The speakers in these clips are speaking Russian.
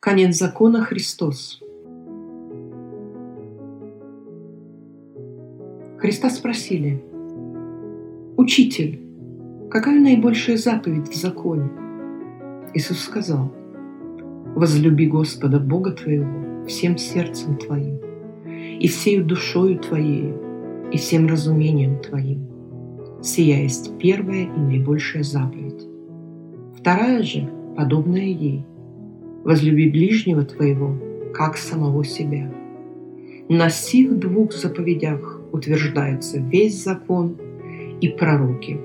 Конец закона — Христос. Христа спросили: «Учитель, какая наибольшая заповедь в законе?» Иисус сказал: «Возлюби Господа Бога твоего всем сердцем твоим, и всею душою твоею, и всем разумением твоим. Сия есть первая и наибольшая заповедь. Вторая же, подобная ей: возлюби ближнего твоего, как самого себя. На сих двух заповедях утверждается весь закон и пророки».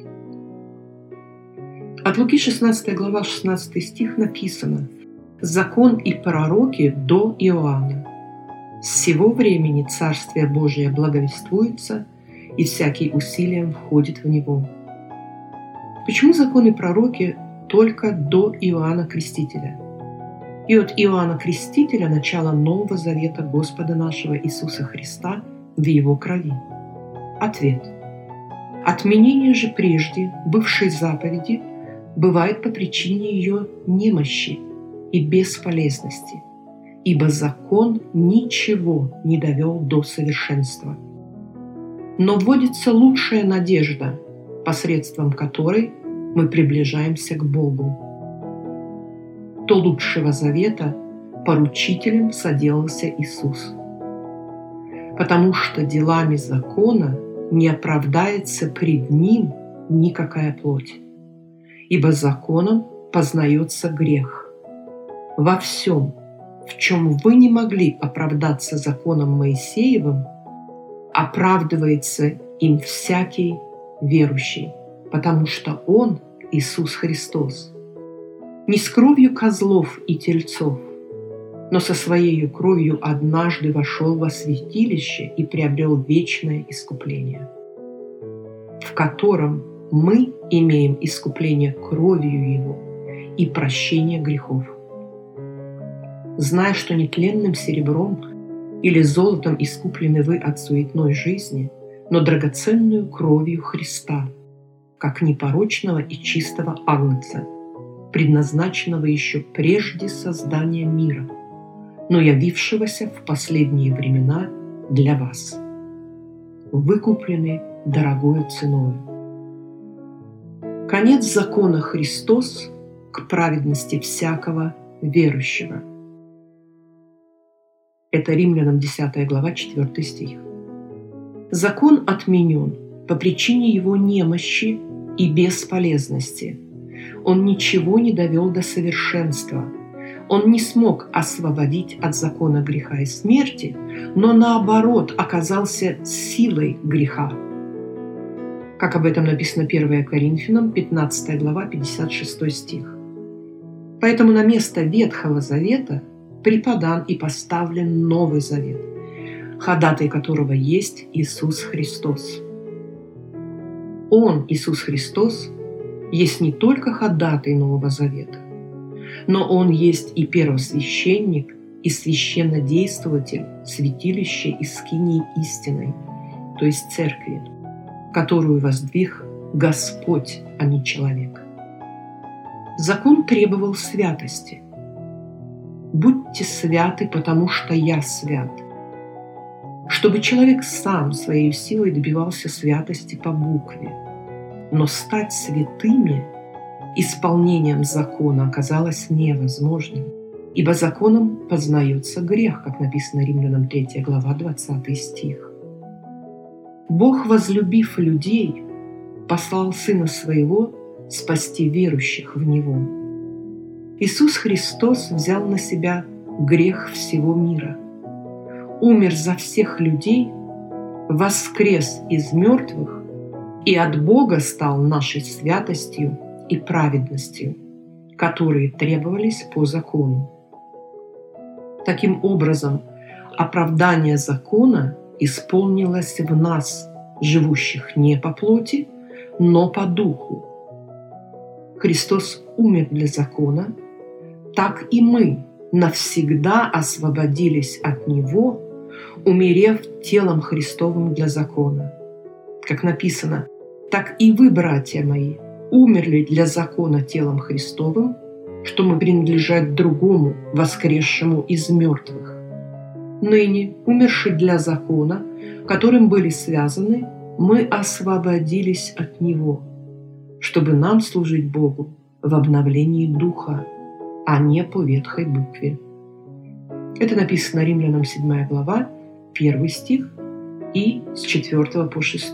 От Луки 16 глава 16 стих написано: «Закон и пророки до Иоанна. С сего времени Царствие Божие благовествуется, и всякий усилием входит в него». Почему закон и пророки только до Иоанна Крестителя? И от Иоанна Крестителя начало Нового Завета Господа нашего Иисуса Христа в Его крови. Ответ: отменение же прежде бывшей заповеди бывает по причине ее немощи и бесполезности, ибо закон ничего не довел до совершенства. Но вводится лучшая надежда, посредством которой мы приближаемся к Богу. До лучшего завета поручителем соделался Иисус, потому что делами закона не оправдается пред Ним никакая плоть, ибо законом познается грех. Во всем, в чем вы не могли оправдаться законом Моисеевым, оправдывается им всякий верующий, потому что Он, Иисус Христос, не с кровью козлов и тельцов, но со Своею кровью однажды вошел во святилище и приобрел вечное искупление, в котором мы имеем искупление кровью Его и прощение грехов. Зная, что нетленным серебром или золотом искуплены вы от суетной жизни, но драгоценную кровью Христа, как непорочного и чистого агнца, предназначенного еще прежде создания мира, но явившегося в последние времена для вас, выкуплены дорогою ценою. Конец закона — Христос к праведности всякого верующего. Это Римлянам 10 глава 4 стих. Закон отменен по причине его немощи и бесполезности. Он ничего не довел до совершенства. Он не смог освободить от закона греха и смерти, но наоборот оказался силой греха. Как об этом написано 1 Коринфянам 15 глава 56 стих. Поэтому на место Ветхого Завета преподан и поставлен Новый Завет, ходатай которого есть Иисус Христос. Он, Иисус Христос, есть не только ходатай Нового Завета, но Он есть и первосвященник, и священнодействователь святилища и скинии истинной, то есть церкви, которую воздвиг Господь, а не человек. Закон требовал святости. «Будьте святы, потому что я свят», чтобы человек сам своей силой добивался святости по букве. Но стать святыми исполнением закона оказалось невозможным, ибо законом познается грех, как написано Римлянам 3 глава 20 стих. Бог, возлюбив людей, послал Сына Своего спасти верующих в Него. Иисус Христос взял на себя грех всего мира, умер за всех людей, воскрес из мертвых и от Бога стал нашей святостью и праведностью, которые требовались по закону. Таким образом, оправдание закона исполнилось в нас, живущих не по плоти, но по духу. Христос умер для закона, так и мы навсегда освободились от него, умерев телом Христовым для закона. Как написано: «Так и вы, братья мои, умерли для закона телом Христовым, что мы принадлежать другому, воскресшему из мертвых. Ныне, умерши для закона, которым были связаны, мы освободились от него, чтобы нам служить Богу в обновлении духа, а не по ветхой букве. Это написано Римлянам 7 глава, 1 стих и с 4 по 6.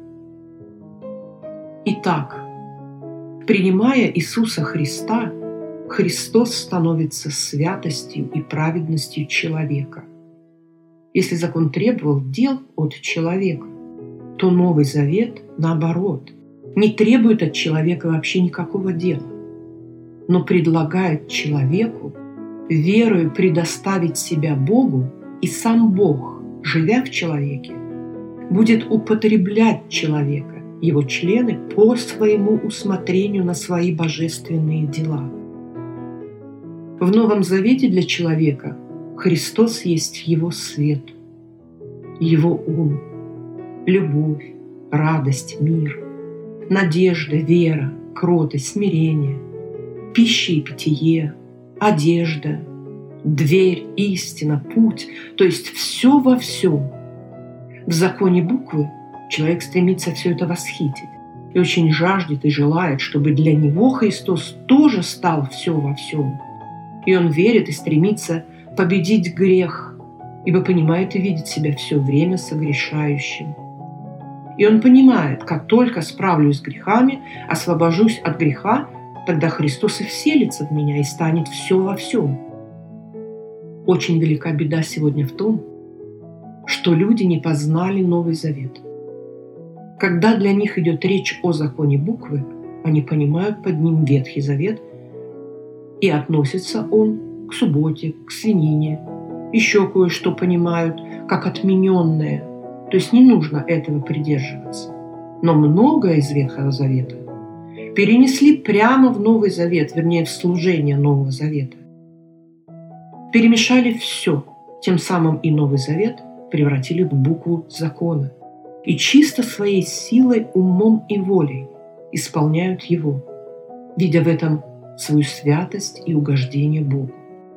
Итак, принимая Иисуса Христа, Христос становится святостью и праведностью человека. Если закон требовал дел от человека, то Новый Завет, наоборот, не требует от человека вообще никакого дела, но предлагает человеку верою предоставить себя Богу, и сам Бог, живя в человеке, будет употреблять человека, его члены, по своему усмотрению на свои божественные дела. В Новом Завете для человека Христос есть его свет, его ум, любовь, радость, мир, надежда, вера, кротость, смирение, пища и питье, одежда, дверь, истина, путь, то есть все во всем. В законе буквы человек стремится все это восхитить и очень жаждет и желает, чтобы для него Христос тоже стал все во всем. И он верит и стремится победить грех, ибо понимает и видит себя все время согрешающим. И он понимает, как только справлюсь с грехами, освобожусь от греха, тогда Христос и вселится в меня и станет все во всем. Очень велика беда сегодня в том, что люди не познали Новый Завет. Когда для них идет речь о законе буквы, они понимают под ним Ветхий Завет, и относится он к субботе, к свинине, еще кое-что понимают как отмененное, то есть не нужно этого придерживаться. Но многое из Ветхого Завета перенесли прямо в Новый Завет, вернее, в служение Нового Завета. Перемешали все, тем самым и Новый Завет превратили в букву закона. И чисто своей силой, умом и волей исполняют его, видя в этом свою святость и угождение Богу.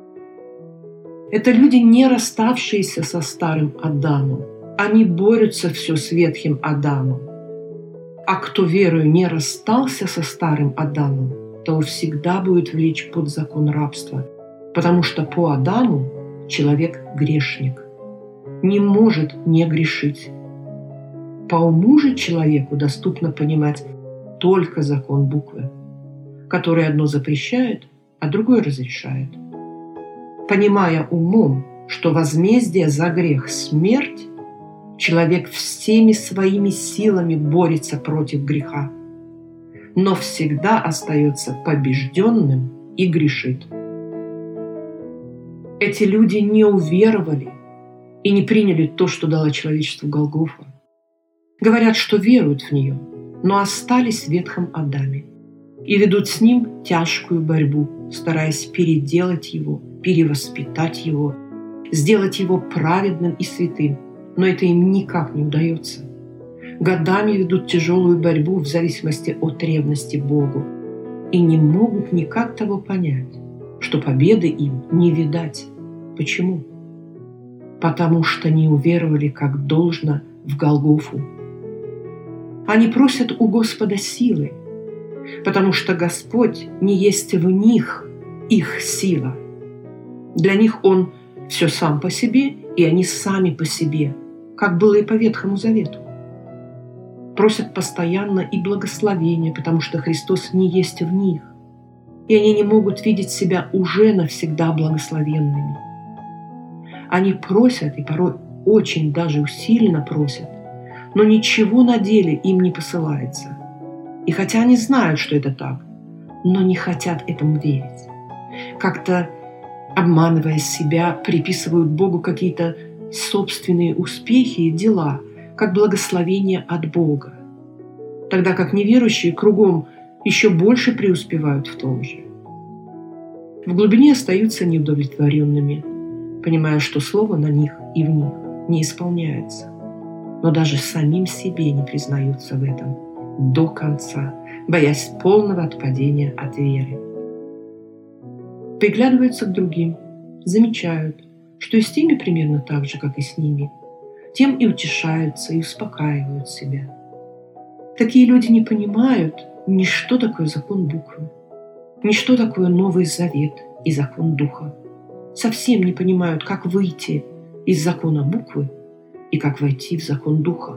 Это люди, не расставшиеся со старым Адамом. Они борются все с ветхим Адамом. А кто верою не расстался со старым Адамом, то всегда будет влечь под закон рабства, потому что по Адаму человек грешник, не может не грешить. По уму же человеку доступно понимать только закон буквы, который одно запрещает, а другое разрешает. Понимая умом, что возмездие за грех – смерть, человек всеми своими силами борется против греха, но всегда остается побежденным и грешит. Эти люди не уверовали и не приняли то, что дала человечеству Голгофа. Говорят, что веруют в нее, но остались в ветхом Адаме и ведут с ним тяжкую борьбу, стараясь переделать его, перевоспитать его, сделать его праведным и святым. Но это им никак не удается. Годами ведут тяжелую борьбу в зависимости от ревности к Богу и не могут никак того понять, что победы им не видать. Почему? Потому что не уверовали как должно в Голгофу. Они просят у Господа силы, потому что Господь не есть в них их сила. Для них Он все сам по себе, и они сами по себе, как было и по Ветхому Завету. Просят постоянно и благословения, потому что Христос не есть в них, и они не могут видеть себя уже навсегда благословенными. Они просят, и порой очень даже усиленно просят, но ничего на деле им не посылается. И хотя они знают, что это так, но не хотят этому верить. Как-то, обманывая себя, приписывают Богу какие-то собственные успехи и дела, как благословение от Бога, тогда как неверующие кругом еще больше преуспевают в том же. В глубине остаются неудовлетворенными, понимая, что слово на них и в них не исполняется, но даже самим себе не признаются в этом до конца, боясь полного отпадения от веры. приглядываются к другим, замечают, что и с теми примерно так же, как и с ними, тем и утешаются, и успокаивают себя. Такие люди не понимают ни что такое закон буквы, ни что такое Новый Завет и закон Духа. Совсем не понимают, как выйти из закона буквы и как войти в закон Духа.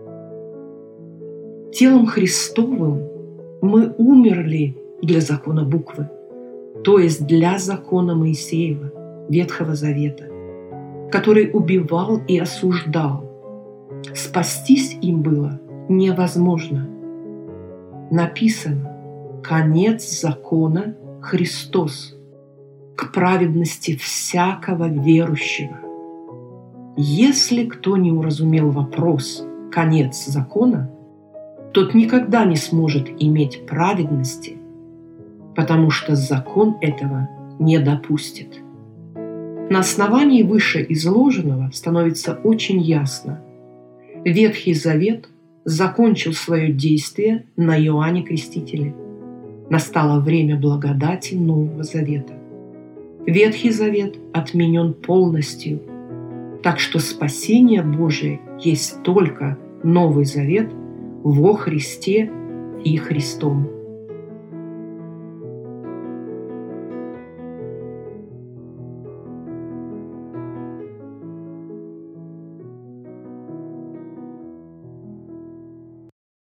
Телом Христовым мы умерли для закона буквы, то есть для закона Моисеева, Ветхого Завета, который убивал и осуждал. Спастись им было невозможно. Написано: конец закона – Христос, к праведности всякого верующего. Если кто не уразумел вопрос «конец закона», тот никогда не сможет иметь праведности, потому что закон этого не допустит. На основании вышеизложенного становится очень ясно: Ветхий Завет закончил свое действие на Иоанне Крестителе. Настало время благодати Нового Завета. Ветхий Завет отменен полностью, так что спасение Божие есть только Новый Завет во Христе и Христом.